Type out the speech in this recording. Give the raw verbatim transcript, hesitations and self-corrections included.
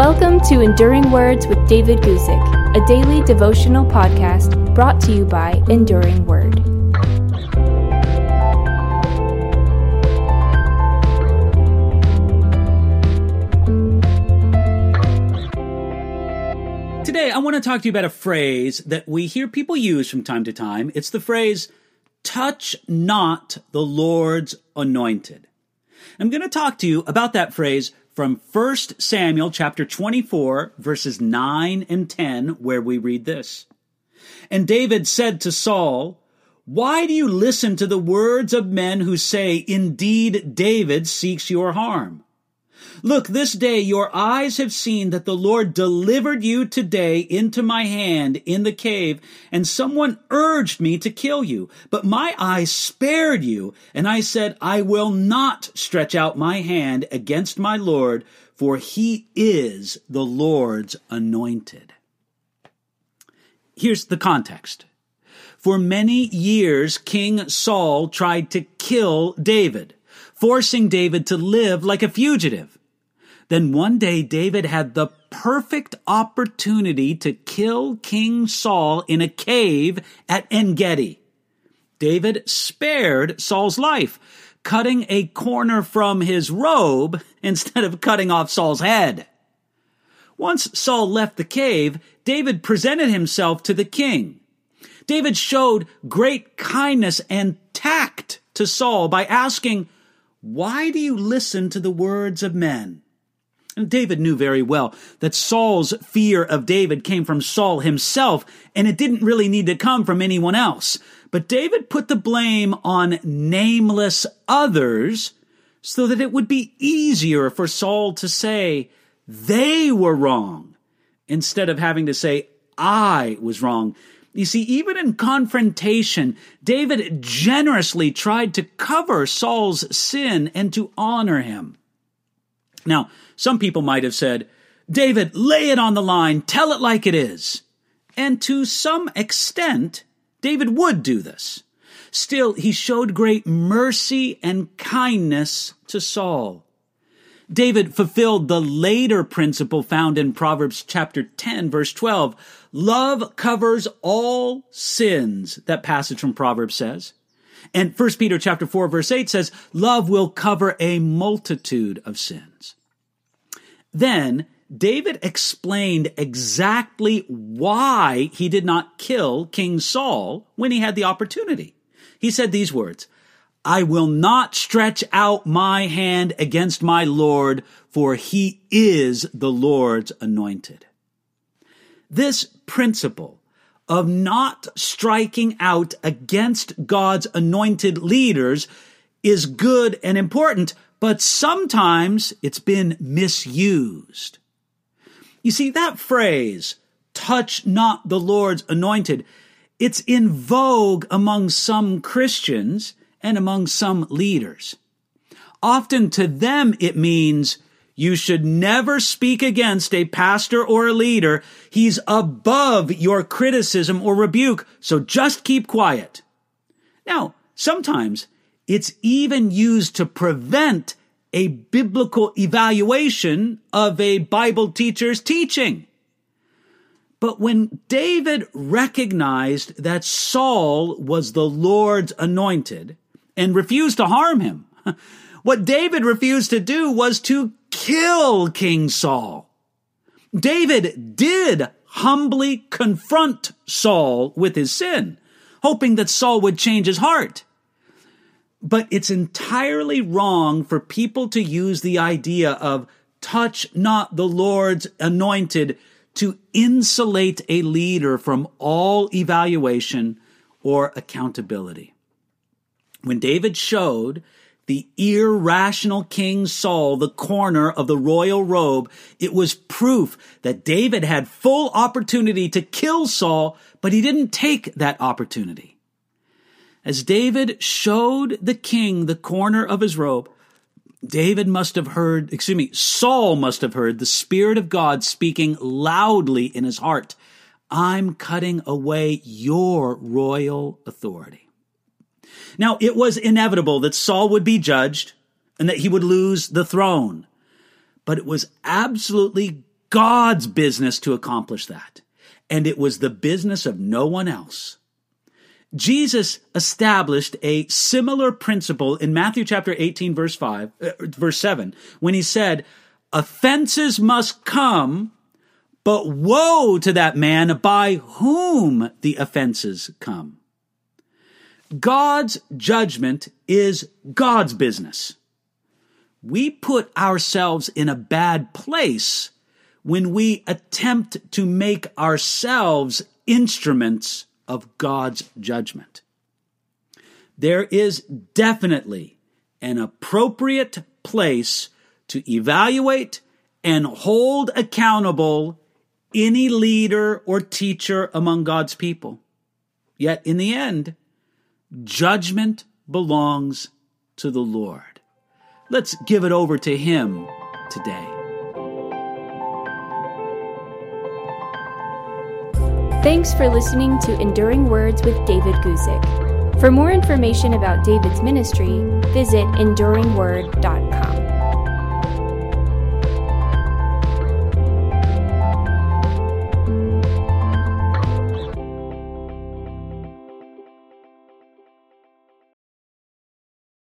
Welcome to Enduring Words with David Guzik, a daily devotional podcast brought to you by Enduring Word. Today, I want to talk to you about a phrase that we hear people use from time to time. It's the phrase, touch not the Lord's anointed. I'm going to talk to you about that phrase from First Samuel chapter twenty-four, verses nine and ten, where we read this. And David said to Saul, "Why do you listen to the words of men who say, 'Indeed, David seeks your harm'? Look, this day your eyes have seen that the Lord delivered you today into my hand in the cave, and someone urged me to kill you. But my eyes spared you, and I said, I will not stretch out my hand against my Lord, for he is the Lord's anointed." Here's the context. For many years, King Saul tried to kill David, forcing David to live like a fugitive. Then one day, David had the perfect opportunity to kill King Saul in a cave at En-Gedi. David spared Saul's life, cutting a corner from his robe instead of cutting off Saul's head. Once Saul left the cave, David presented himself to the king. David showed great kindness and tact to Saul by asking, "Why do you listen to the words of men?" And David knew very well that Saul's fear of David came from Saul himself, and it didn't really need to come from anyone else. But David put the blame on nameless others so that it would be easier for Saul to say they were wrong instead of having to say I was wrong. You see, even in confrontation, David generously tried to cover Saul's sin and to honor him. Now, some people might have said, "David, lay it on the line, tell it like it is." And to some extent, David would do this. Still, he showed great mercy and kindness to Saul. David fulfilled the later principle found in Proverbs chapter ten, verse twelve. Love covers all sins, that passage from Proverbs says. And First Peter chapter four, verse eight says, love will cover a multitude of sins. Then David explained exactly why he did not kill King Saul when he had the opportunity. He said these words, "I will not stretch out my hand against my Lord, for he is the Lord's anointed." This principle of not striking out against God's anointed leaders is good and important, but sometimes it's been misused. You see, that phrase, touch not the Lord's anointed, it's in vogue among some Christians and among some leaders. Often to them it means you should never speak against a pastor or a leader. He's above your criticism or rebuke, so just keep quiet. Now, sometimes it's even used to prevent a biblical evaluation of a Bible teacher's teaching. But when David recognized that Saul was the Lord's anointed and refused to harm him, what David refused to do was to kill King Saul. David did humbly confront Saul with his sin, hoping that Saul would change his heart. But it's entirely wrong for people to use the idea of touch not the Lord's anointed to insulate a leader from all evaluation or accountability. When David showed the irrational King Saul the corner of the royal robe, it was proof that David had full opportunity to kill Saul, but he didn't take that opportunity. As David showed the king the corner of his robe, David must have heard, excuse me, Saul must have heard the Spirit of God speaking loudly in his heart, "I'm cutting away your royal authority." Now, it was inevitable that Saul would be judged and that he would lose the throne. But it was absolutely God's business to accomplish that, and it was the business of no one else. Jesus established a similar principle in Matthew chapter eighteen, verse five, uh, verse seven, when he said, offenses must come, but woe to that man by whom the offenses come. God's judgment is God's business. We put ourselves in a bad place when we attempt to make ourselves instruments of God's judgment. There is definitely an appropriate place to evaluate and hold accountable any leader or teacher among God's people. Yet in the end, judgment belongs to the Lord. Let's give it over to Him today. Thanks for listening to Enduring Words with David Guzik. For more information about David's ministry, visit enduring word dot com.